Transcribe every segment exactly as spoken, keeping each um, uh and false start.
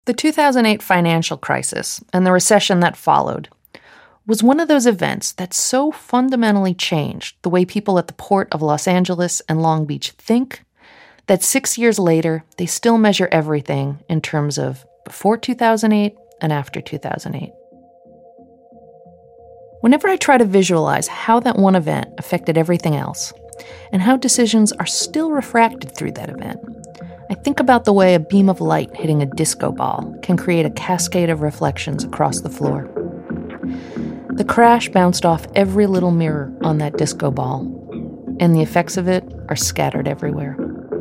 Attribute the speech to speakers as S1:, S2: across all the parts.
S1: The two thousand eight financial crisis and the recession that followed was one of those events that so fundamentally changed the way people at the Port of Los Angeles and Long Beach think that six years later, they still measure everything in terms of before two thousand eight and after two thousand eight. Whenever I try to visualize how that one event affected everything else, and how decisions are still refracted through that event, I think about the way a beam of light hitting a disco ball can create a cascade of reflections across the floor. The crash bounced off every little mirror on that disco ball, and the effects of it are scattered everywhere.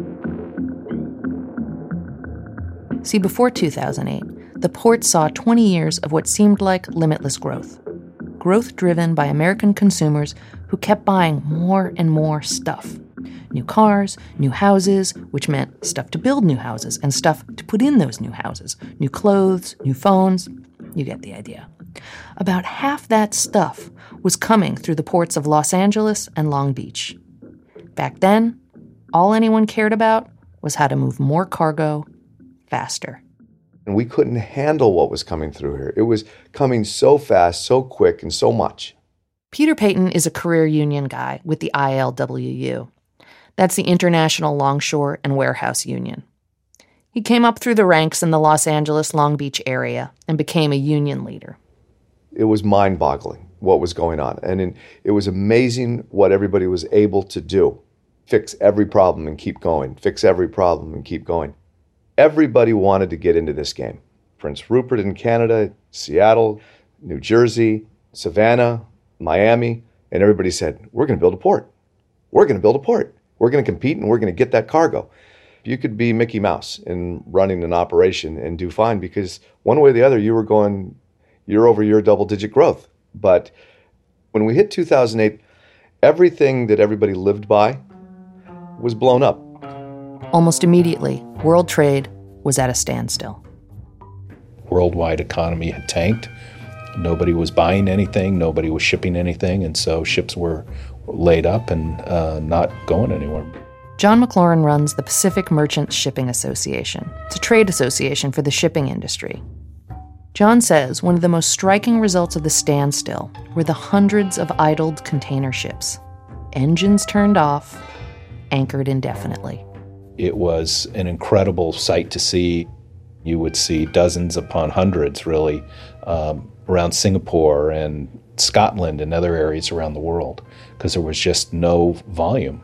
S1: See, before two thousand eight, the port saw twenty years of what seemed like limitless growth. Growth driven by American consumers who kept buying more and more stuff. New cars, new houses, which meant stuff to build new houses and stuff to put in those new houses. New clothes, new phones. You get the idea. About half that stuff was coming through the ports of Los Angeles and Long Beach. Back then, all anyone cared about was how to move more cargo faster.
S2: And we couldn't handle what was coming through here. It was coming so fast, so quick, and so much.
S1: Peter Payton is a career union guy with the I L W U. That's the International Longshore and Warehouse Union. He came up through the ranks in the Los Angeles, Long Beach area and became a union leader.
S2: It was mind-boggling what was going on. And in, it was amazing what everybody was able to do. Fix every problem and keep going. Fix every problem and keep going. Everybody wanted to get into this game. Prince Rupert in Canada, Seattle, New Jersey, Savannah, Miami, and everybody said, we're going to build a port. We're going to build a port. We're going to compete and we're going to get that cargo. You could be Mickey Mouse in running an operation and do fine because one way or the other, you were going year over year double-digit growth. But when we hit two thousand eight, everything that everybody lived by was blown up.
S1: Almost immediately, world trade was at a standstill.
S3: Worldwide economy had tanked. Nobody was buying anything. Nobody was shipping anything. And so ships were laid up and uh, not going anywhere.
S1: John McLaurin runs the Pacific Merchant Shipping Association. It's a trade association for the shipping industry. John says one of the most striking results of the standstill were the hundreds of idled container ships. Engines turned off, anchored indefinitely.
S3: It was an incredible sight to see. You would see dozens upon hundreds, really, um, around Singapore and Scotland and other areas around the world, because there was just no volume.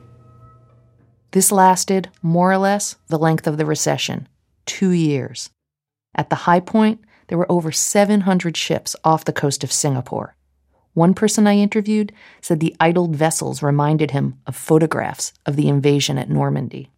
S1: This lasted, more or less, the length of the recession, two years. At the high point, there were over seven hundred ships off the coast of Singapore. One person I interviewed said the idled vessels reminded him of photographs of the invasion at Normandy.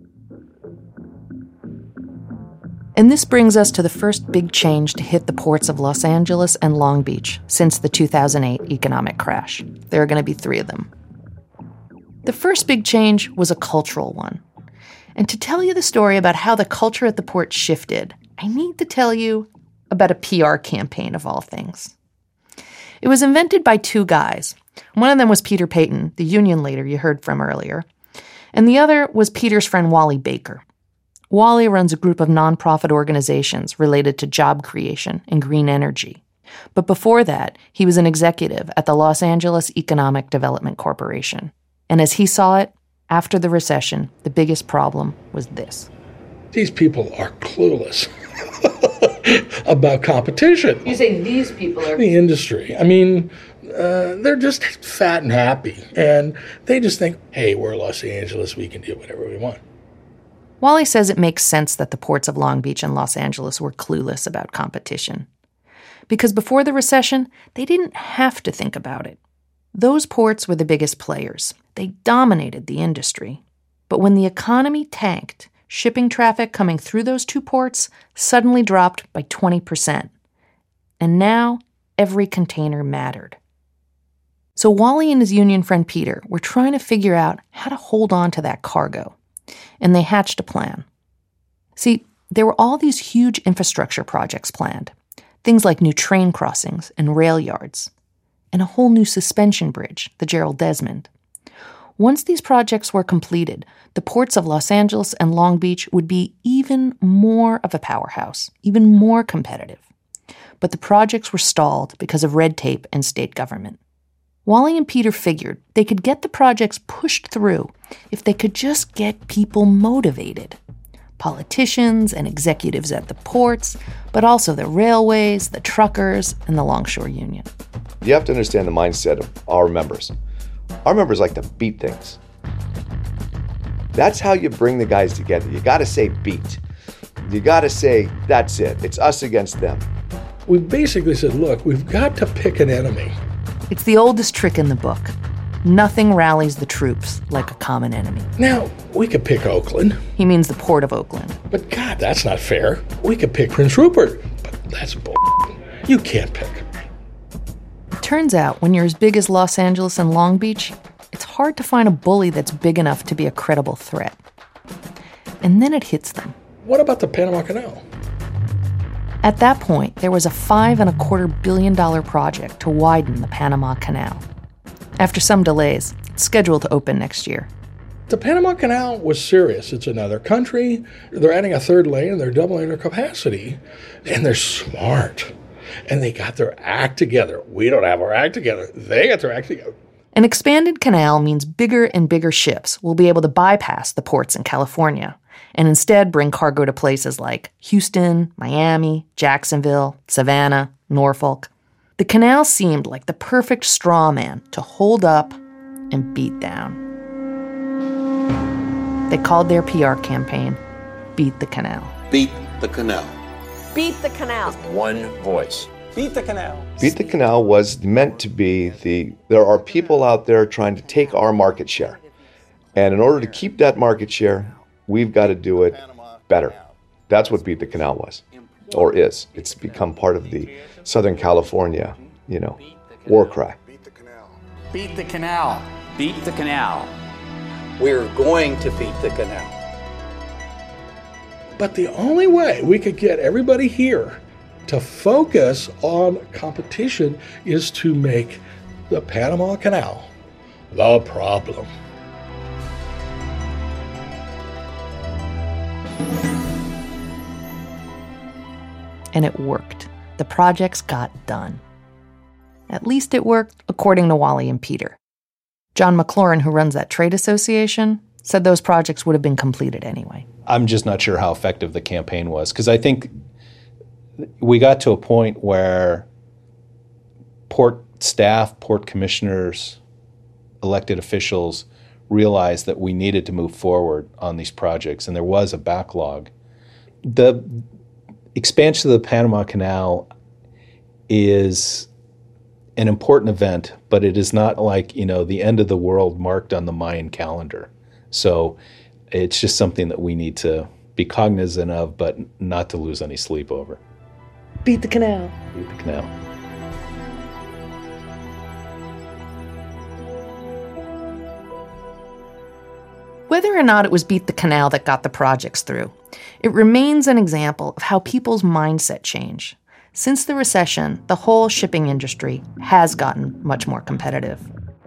S1: And this brings us to the first big change to hit the ports of Los Angeles and Long Beach since the two thousand eight economic crash. There are going to be three of them. The first big change was a cultural one. And to tell you the story about how the culture at the port shifted, I need to tell you about a P R campaign of all things. It was invented by two guys. One of them was Peter Payton, the union leader you heard from earlier, and the other was Peter's friend Wally Baker. Wally runs a group of nonprofit organizations related to job creation and green energy. But before that, he was an executive at the Los Angeles Economic Development Corporation. And as he saw it, after the recession, the biggest problem was this.
S4: These people are clueless about competition.
S1: You say these people are...
S4: The industry. I mean, uh, they're just fat and happy. And they just think, hey, we're Los Angeles, we can do whatever we want.
S1: Wally says it makes sense that the ports of Long Beach and Los Angeles were clueless about competition. Because before the recession, they didn't have to think about it. Those ports were the biggest players. They dominated the industry. But when the economy tanked, shipping traffic coming through those two ports suddenly dropped by twenty percent. And now, every container mattered. So Wally and his union friend Peter were trying to figure out how to hold on to that cargo. And they hatched a plan. See, there were all these huge infrastructure projects planned. Things like new train crossings and rail yards. And a whole new suspension bridge, the Gerald Desmond. Once these projects were completed, the ports of Los Angeles and Long Beach would be even more of a powerhouse, even more competitive. But the projects were stalled because of red tape and state government. Wally and Peter figured they could get the projects pushed through if they could just get people motivated. Politicians and executives at the ports, but also the railways, the truckers, and the Longshore Union.
S2: You have to understand the mindset of our members. Our members like to beat things. That's how you bring the guys together. You got to say beat. You got to say, that's it. It's us against them.
S4: We basically said, look, we've got to pick an enemy.
S1: It's the oldest trick in the book. Nothing rallies the troops like a common enemy.
S4: Now, we could pick Oakland.
S1: He means the Port of Oakland.
S4: But God, that's not fair. We could pick Prince Rupert. But that's bull. You can't pick.
S1: It turns out, when you're as big as Los Angeles and Long Beach, it's hard to find a bully that's big enough to be a credible threat. And then it hits them.
S4: What about the Panama Canal?
S1: At that point, there was a five and a quarter billion dollar project to widen the Panama Canal. After some delays, it's scheduled to open next year.
S4: The Panama Canal was serious. It's another country. They're adding a third lane, and they're doubling their capacity. And they're smart. And they got their act together. We don't have our act together. They got their act together.
S1: An expanded canal means bigger and bigger ships will be able to bypass the ports in California and instead bring cargo to places like Houston, Miami, Jacksonville, Savannah, Norfolk. The canal seemed like the perfect straw man to hold up and beat down. They called their P R campaign, Beat the Canal.
S5: Beat the Canal.
S6: Beat the Canal.
S5: One voice.
S7: Beat the Canal.
S2: Beat the Canal was meant to be the, there are people out there trying to take our market share. And in order to keep that market share, we've got to do it better. That's what Beat the Canal was, or is. It's become part of the Southern California, you know, war cry.
S7: Beat the Canal.
S8: Beat the Canal. Beat the Canal.
S5: We're going to beat the canal.
S4: But the only way we could get everybody here to focus on competition is to make the Panama Canal the problem.
S1: And it worked. The projects got done. At least it worked, according to Wally and Peter. John McLaurin, who runs that trade association, said those projects would have been completed anyway.
S3: I'm just not sure how effective the campaign was, because I think we got to a point where port staff, port commissioners, elected officials realized that we needed to move forward on these projects, and there was a backlog. The expansion of the Panama Canal is an important event, but it is not like, you know, the end of the world marked on the Mayan calendar. So it's just something that we need to be cognizant of, but not to lose any sleep over.
S1: Beat the canal.
S3: Beat the canal.
S1: Whether or not it was Beat the Canal that got the projects through, it remains an example of how people's mindset change. Since the recession, the whole shipping industry has gotten much more competitive.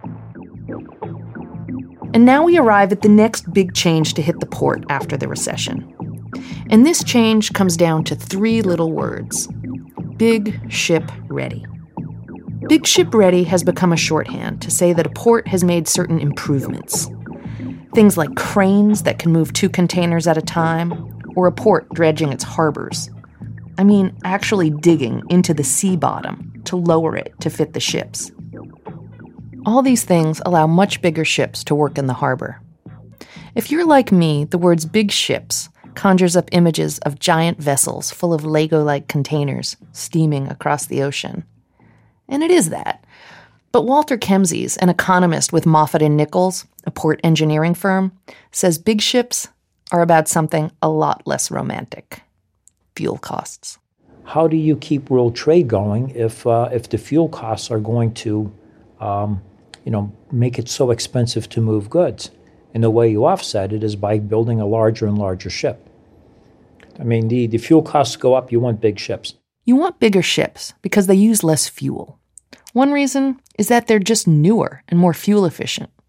S1: And now we arrive at the next big change to hit the port after the recession. And this change comes down to three little words: Big Ship Ready. Big Ship Ready has become a shorthand to say that a port has made certain improvements. Things like cranes that can move two containers at a time, or a port dredging its harbors. I mean, actually digging into the sea bottom to lower it to fit the ships. All these things allow much bigger ships to work in the harbor. If you're like me, the words big ships conjures up images of giant vessels full of Lego-like containers steaming across the ocean. And it is that. But Walter Kemsies, an economist with Moffett and Nichols, a port engineering firm, says big ships are about something a lot less romantic: fuel costs.
S9: How do you keep world trade going if uh, if the fuel costs are going to, um, you know, make it so expensive to move goods? And the way you offset it is by building a larger and larger ship. I mean, the, the fuel costs go up, you want big ships.
S1: You want bigger ships because they use less fuel. One reason is that they're just newer and more fuel efficient.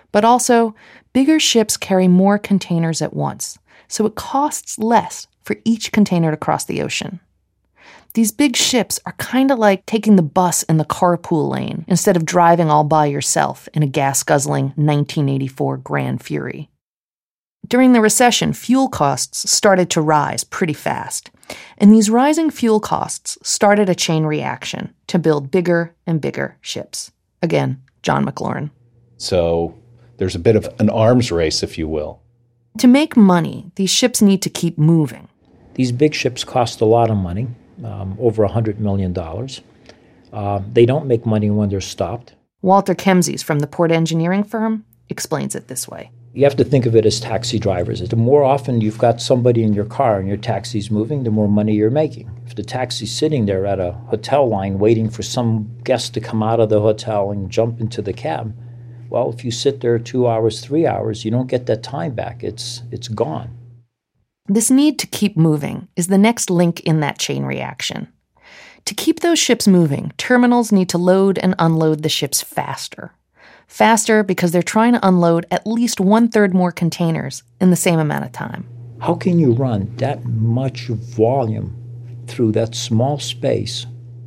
S1: But also, bigger ships carry more containers at once, so it costs less for each container to cross the ocean. These big ships are kind of like taking the bus in the carpool lane instead of driving all by yourself in a gas-guzzling nineteen eighty-four Grand Fury. During the recession, fuel costs started to rise pretty fast, and these rising fuel costs started a chain reaction to build bigger and bigger ships. Again, John McLaurin.
S3: So there's a bit of an arms race, if you will.
S1: To make money, these ships need to keep moving.
S9: These big ships cost a lot of money, um, over one hundred million dollars. Uh, they don't make money when they're stopped.
S1: Walter Kemsies from the port engineering firm explains it this way.
S9: You have to think of it as taxi drivers. The more often you've got somebody in your car and your taxi's moving, the more money you're making. If the taxi's sitting there at a hotel line waiting for some guest to come out of the hotel and jump into the cab, well, if you sit there two hours, three hours, you don't get that time back. It's it's gone.
S1: This need to keep moving is the next link in that chain reaction. To keep those ships moving, terminals need to load and unload the ships faster. Faster because they're trying to unload at least one-third more containers in the same amount of time.
S9: How can you run that much volume through that small space?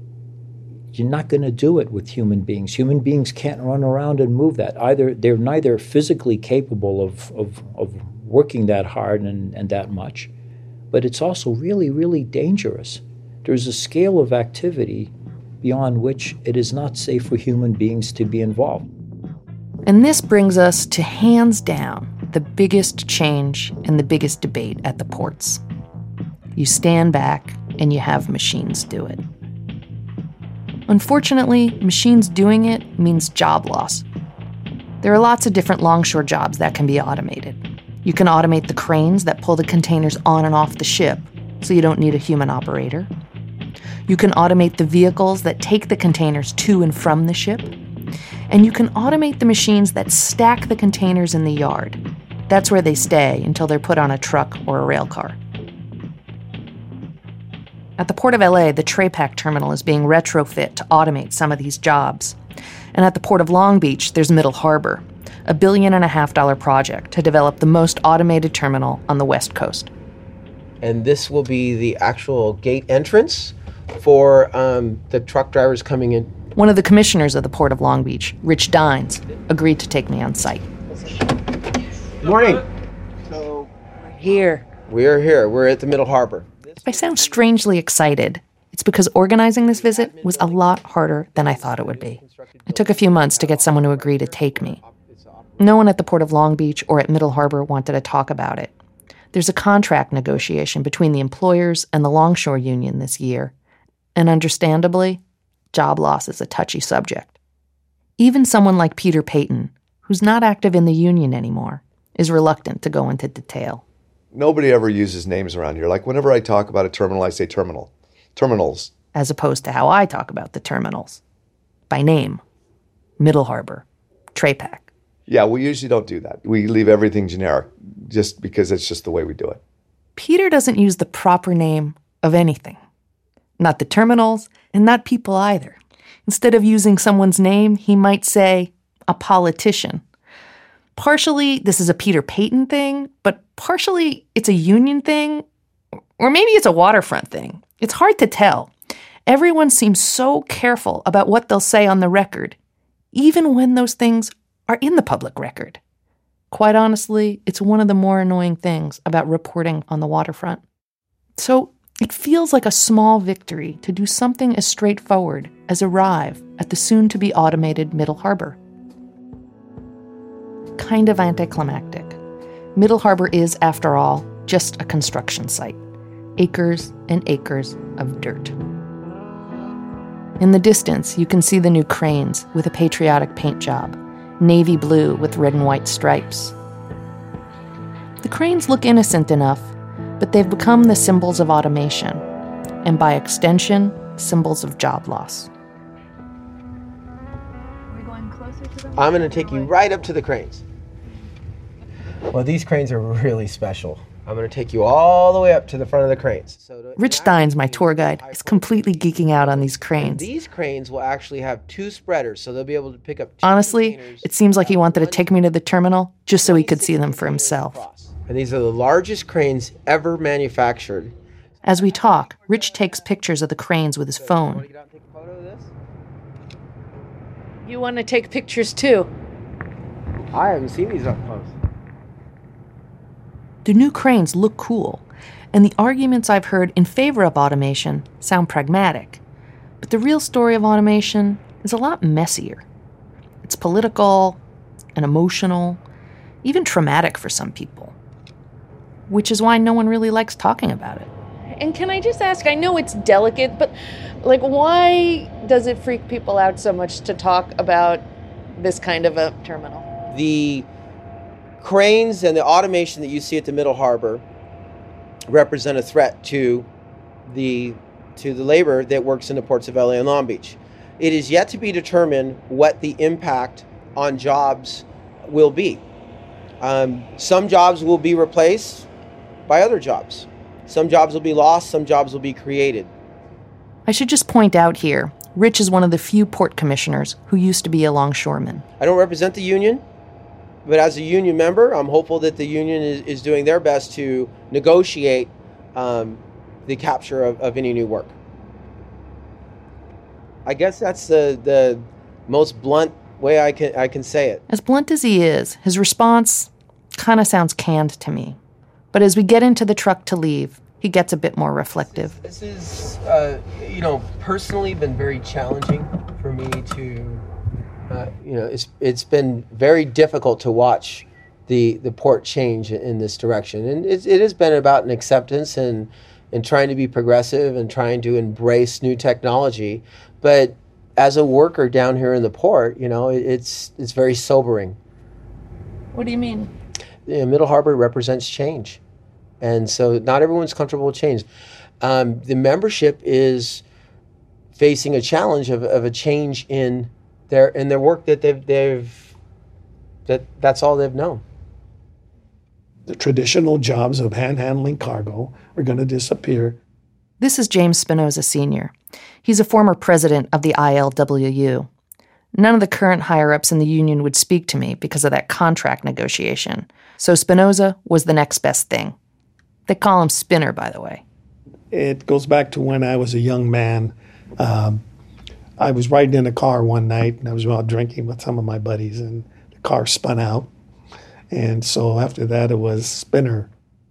S9: You're not going to do it with human beings. Human beings can't run around and move that. Either they're neither physically capable of, of, of working that hard and, and that much, but it's also really, really dangerous. There's a scale of activity beyond which it is not safe for human beings to be involved.
S1: And this brings us to, hands down, the biggest change and the biggest debate at the ports. You stand back and you have machines do it. Unfortunately, machines doing it means job loss. There are lots of different longshore jobs that can be automated. You can automate the cranes that pull the containers on and off the ship, so you don't need a human operator. You can automate the vehicles that take the containers to and from the ship. And you can automate the machines that stack the containers in the yard. That's where they stay until they're put on a truck or a rail car. At the Port of L A, the Trepac terminal is being retrofit to automate some of these jobs. And at the Port of Long Beach, there's Middle Harbor, a billion and a half dollar project to develop the most automated terminal on the West Coast.
S7: And this will be the actual gate entrance for um, the truck drivers coming in.
S1: One of the commissioners of the Port of Long Beach, Rich Dines, agreed to take me on site.
S7: Good morning.
S6: So, we're here.
S7: We're here. We're at the Middle Harbor.
S1: If I sound strangely excited, it's because organizing this visit was a lot harder than I thought it would be. It took a few months to get someone to agree to take me. No one at the Port of Long Beach or at Middle Harbor wanted to talk about it. There's a contract negotiation between the employers and the Longshore Union this year, and understandably, job loss is a touchy subject. Even someone like Peter Payton, who's not active in the union anymore, is reluctant to go into detail.
S2: Nobody ever uses names around here. Like whenever I talk about a terminal, I say terminal. Terminals.
S1: As opposed to how I talk about the terminals. By name. Middle Harbor. Trepac.
S2: Yeah, we usually don't do that. We leave everything generic just because it's just the way we do it.
S1: Peter doesn't use the proper name of anything. Not the terminals, and not people either. Instead of using someone's name, he might say, a politician. Partially, this is a Peter Payton thing, but partially, it's a union thing, or maybe it's a waterfront thing. It's hard to tell. Everyone seems so careful about what they'll say on the record, even when those things are in the public record. Quite honestly, it's one of the more annoying things about reporting on the waterfront. So, it feels like a small victory to do something as straightforward as arrive at the soon-to-be automated Middle Harbor. Kind of anticlimactic. Middle Harbor is, after all, just a construction site. Acres and acres of dirt. In the distance, you can see the new cranes with a patriotic paint job, navy blue with red and white stripes. The cranes look innocent enough, but they've become the symbols of automation, and by extension, symbols of job loss.
S6: Are we going closer to them?
S7: I'm going to take you right up to the cranes. Well, these cranes are really special. I'm going to take you all the way up to the front of the cranes. So to,
S1: Rich Steins, my tour guide, is completely geeking out on these cranes.
S7: And these cranes will actually have two spreaders, so they'll be able to pick up two
S1: Honestly,
S7: containers.
S1: it seems like he wanted to take me to the terminal just so he could see them for himself.
S7: And these are the largest cranes ever manufactured.
S1: As we talk, Rich takes pictures of the cranes with his phone.
S6: You want to take pictures too?
S7: I haven't seen these up close.
S1: The new cranes look cool, and the arguments I've heard in favor of automation sound pragmatic. But the real story of automation is a lot messier. It's political and emotional, even traumatic for some people, which is why no one really likes talking about it.
S6: And can I just ask, I know it's delicate, but like, why does it freak people out so much to talk about this kind of a terminal?
S7: The cranes and the automation that you see at the Middle Harbor represent a threat to the to the labor that works in the ports of L A and Long Beach. It is yet to be determined what the impact on jobs will be. Um, some jobs will be replaced by other jobs. Some jobs will be lost, some jobs will be created.
S1: I should just point out here, Rich is one of the few port commissioners who used to be a longshoreman.
S7: I don't represent the union, but as a union member, I'm hopeful that the union is, is doing their best to negotiate um, the capture of, of any new work. I guess that's the, the most blunt way I can I can say it.
S1: As blunt as he is, his response kind of sounds canned to me. But as we get into the truck to leave, he gets a bit more reflective.
S7: This is, uh, you know, personally been very challenging for me to, uh, you know, it's it's been very difficult to watch the the port change in this direction, and it, it has been about an acceptance and and trying to be progressive and trying to embrace new technology. But as a worker down here in the port, you know, it, it's it's very sobering.
S6: What do you mean?
S7: The Middle Harbor represents change. And so not everyone's comfortable with change. Um, the membership is facing a challenge of, of a change in their in their work that they've they've that that's all they've known.
S10: The traditional jobs of hand handling cargo are going to disappear.
S1: This is James Spinoza Senior He's a former president of the I L W U. None of the current higher-ups in the union would speak to me because of that contract negotiation. So Spinoza was the next best thing. They call him Spinner, by the way.
S10: It goes back to when I was a young man. Um, I was riding in a car one night, and I was out drinking with some of my buddies, and the car spun out. And so after that, it was Spinner.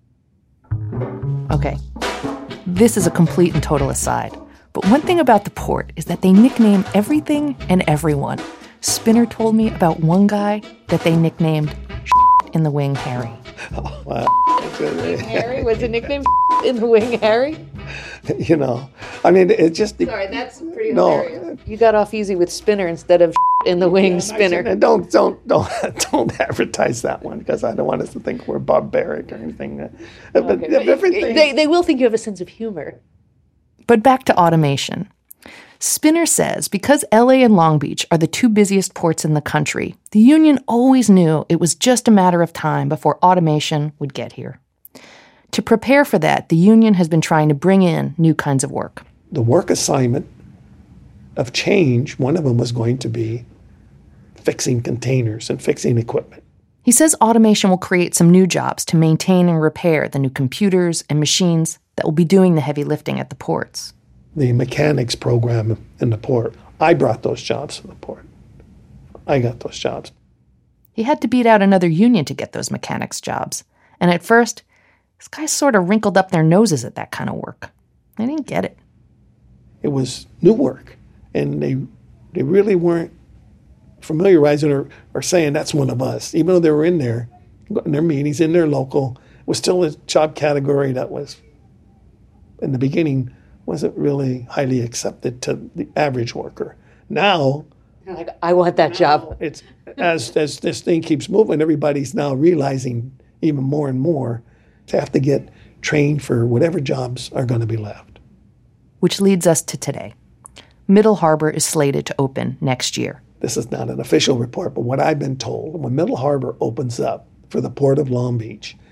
S1: Okay, this is a complete and total aside. But one thing about the port is that they nickname everything and everyone. Spinner told me about one guy that they nicknamed in the Wing Harry.
S10: Oh, wow.
S6: Harry? Was the nickname in the Wing Harry?
S10: You know, I mean, it just...
S6: Sorry, that's pretty
S10: no.
S6: hilarious. You got off easy with Spinner instead of in the Wing
S10: Yeah,
S6: Spinner.
S10: And don't, don't, don't, don't advertise that one, because I don't want us to think we're barbaric or anything. Uh, but
S6: Okay, but
S10: different things.
S6: They, they will think you have a sense of humor.
S1: But back to automation. Spinner says because L A and Long Beach are the two busiest ports in the country, the union always knew it was just a matter of time before automation would get here. To prepare for that, the union has been trying to bring in new kinds of work.
S10: The work assignment of change, one of them was going to be fixing containers and fixing equipment.
S1: He says automation will create some new jobs to maintain and repair the new computers and machines that will be doing the heavy lifting at the ports.
S10: The mechanics program in the port, I brought those jobs to the port. I got those jobs.
S1: He had to beat out another union to get those mechanics jobs. And at first, these guys sort of wrinkled up their noses at that kind of work. They didn't get it.
S10: It was new work, and they they really weren't familiarizing or, or saying that's one of us. Even though they were in there, in their meetings, in their local, it was still a job category that was, in the beginning, wasn't really highly accepted to the average worker. Now,
S6: Like, I want that job.
S10: it's as as this thing keeps moving, everybody's now realizing even more and more to have to get trained for whatever jobs are going to be left.
S1: Which leads us to today. Middle Harbor is slated to open next year.
S10: This is not an official report, but what I've been told, when Middle Harbor opens up for the Port of Long Beach,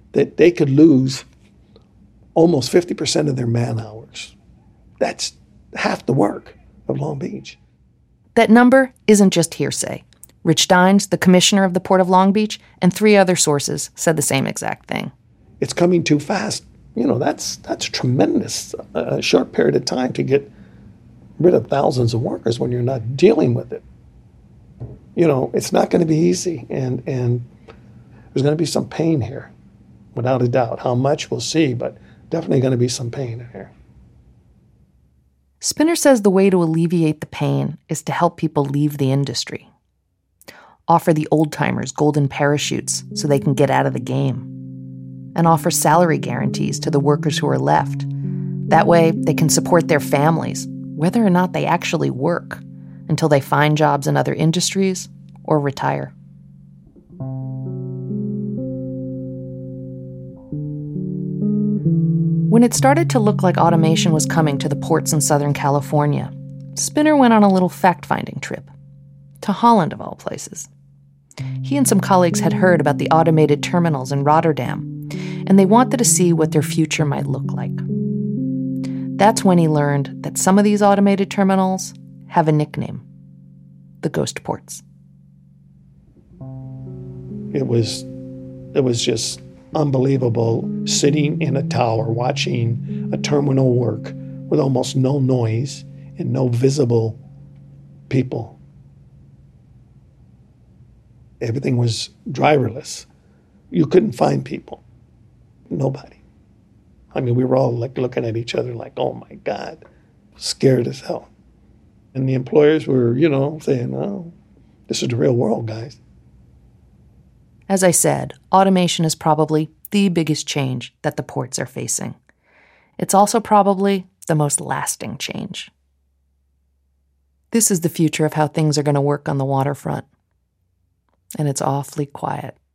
S10: that they could lose almost fifty percent of their man hours. That's half the work of Long Beach.
S1: That number isn't just hearsay. Rich Dines, the commissioner of the Port of Long Beach, and three other sources said the same exact thing.
S10: It's coming too fast. You know, that's that's tremendous. A short period of time to get rid of thousands of workers when you're not dealing with it. You know, it's not going to be easy, and and there's going to be some pain here, without a doubt. How much, we'll see, but definitely going to be some pain in here.
S1: Spinner says the way to alleviate the pain is to help people leave the industry. Offer the old-timers golden parachutes so they can get out of the game. And offer salary guarantees to the workers who are left. That way, they can support their families, whether or not they actually work, until they find jobs in other industries or retire. When it started to look like automation was coming to the ports in Southern California, Spinner went on a little fact-finding trip. To Holland, of all places. He and some colleagues had heard about the automated terminals in Rotterdam, and they wanted to see what their future might look like. That's when he learned that some of these automated terminals have a nickname: the ghost ports.
S10: It was, it was just unbelievable sitting in a tower watching a terminal work with almost no noise and no visible people. Everything was driverless. You couldn't find people. Nobody. I mean, we were all like looking at each other like, oh my God, scared as hell. And the employers were, you know, saying, oh, this is the real world, guys.
S1: As I said, automation is probably the biggest change that the ports are facing. It's also probably the most lasting change. This is the future of how things are going to work on the waterfront. And it's awfully quiet.